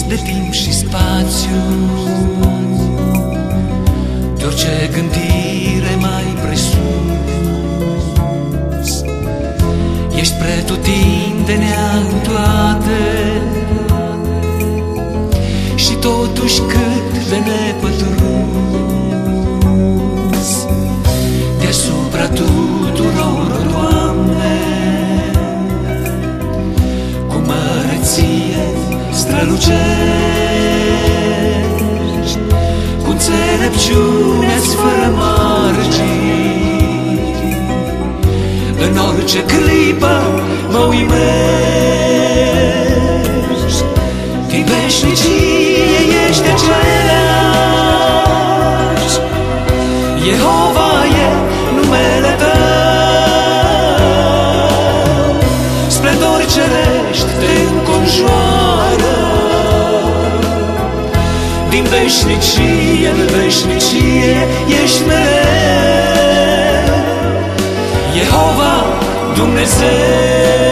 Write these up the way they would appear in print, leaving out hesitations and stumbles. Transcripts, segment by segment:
de timp și spațiu, de orice gândire mai presus. Ești pretutindenea în toate și totuși cât de nepătruns. Deasupra tuturor, Doamne, cu măreție strălucești, cu înțelepciune-ți fără margini. În orice clipă mă uimești, din veșnicie ești același. Jehova e numele Tău, splendori cerești te înconjoară. Din veșnicie în veșnicie ești mereu, Jehova Dumnezeu.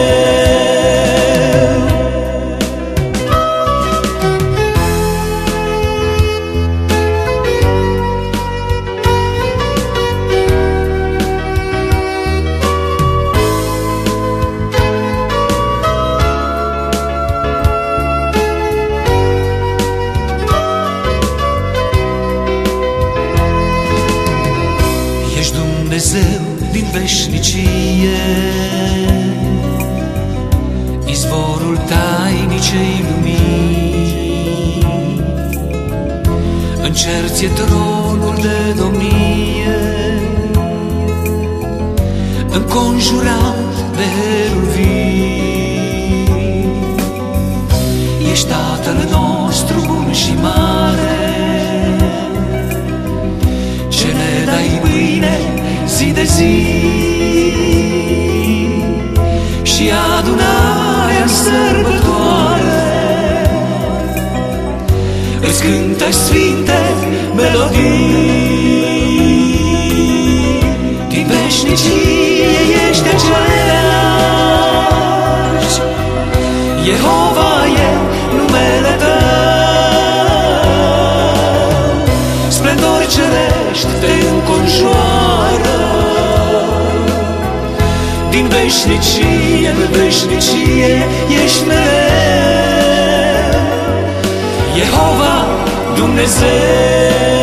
Ești Dumnezeu din veșnicie, izvorul tainicei lumii. În cer ți-e tronul de domnie, înconjurat de heruvii. Ești Tatăl nostru bun și mare, ce ne dai mâine zi de zi, și adunarea în sărbătoare îți cântă sfinte melodii. Din veșnicie ești același, Jehova e numele Tău, splendori cerești te înconjoară. Din veșnicie în veșnicie ești mereu, Jehova Dumnezeu.